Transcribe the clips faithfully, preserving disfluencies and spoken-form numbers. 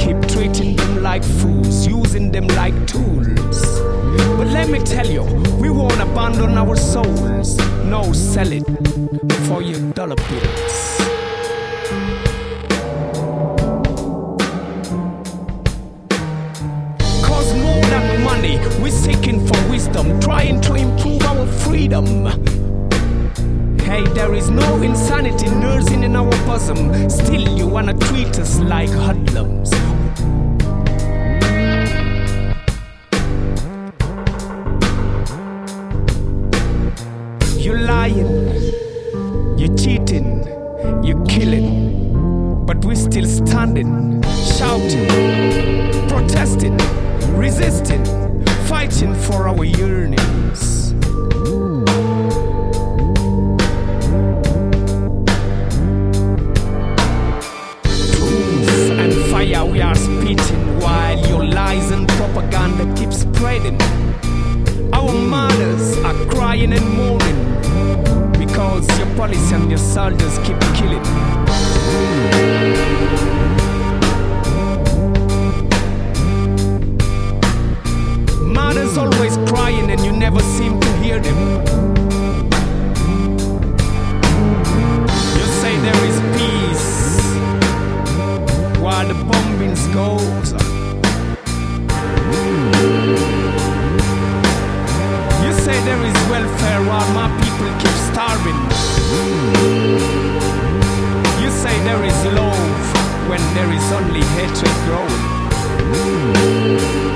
keep treating them like fools, using them like tools. But let me tell you, we won't abandon our souls. No, sell it for your dollar bills. Cause more than money, we're seeking for wisdom, trying to improve our freedom. Hey, there is no insanity nursing in our bosom. Still you wanna treat us like hoodlums. You're lying, you're cheating, you're killing, but we're still standing, shouting, protesting, resisting, fighting for our yearnings. Truth and fire we are spitting while your lies and propaganda keep spreading. Our mothers are crying and mourning because your police and your soldiers keep killing. Mothers always crying and you never seem to hear them. You say there is peace while the bombings goes on. You say there is welfare while my people keep starving. You say there is love when there is only hatred growing.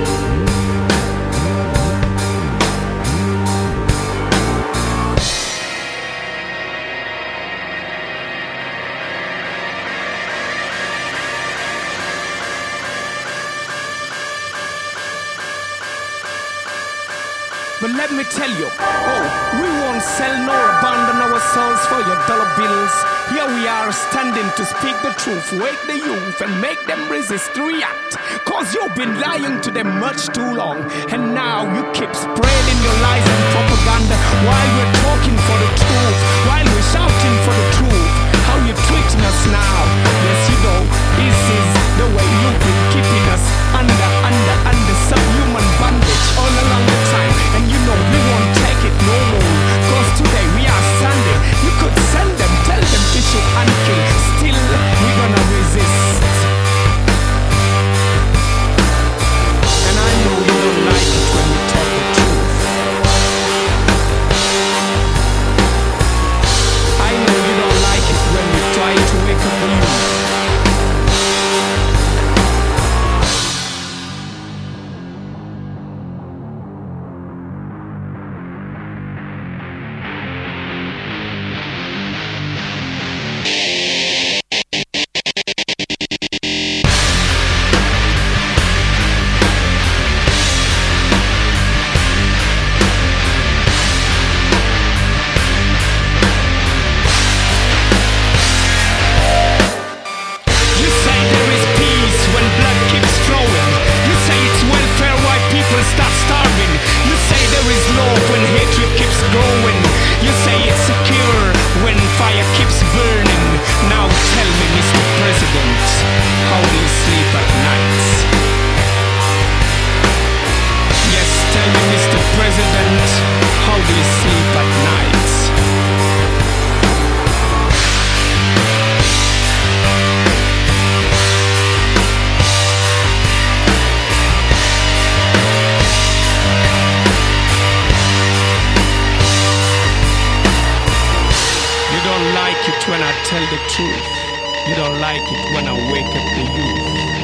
But let me tell you, oh, we won't sell nor abandon our souls for your dollar bills. Here we are standing to speak the truth, wake the youth and make them resist, react. Cause you've been lying to them much too long. And now you keep spreading your lies and propaganda while we're talking for the truth, while we're shouting for the truth. How you treating us now? Yes, you know, this is the way you've been keeping us under, under, under subhuman bondage all along the time. And you know we won't take it no more. Cause today we are standing. You could send them, tell them to shoot and kill. Still, we're gonna resist. And I know you don't like it when we talk the truth. I know you don't like it when we try to wake up the youth. When I tell the truth, you don't like it when I wake up the youth.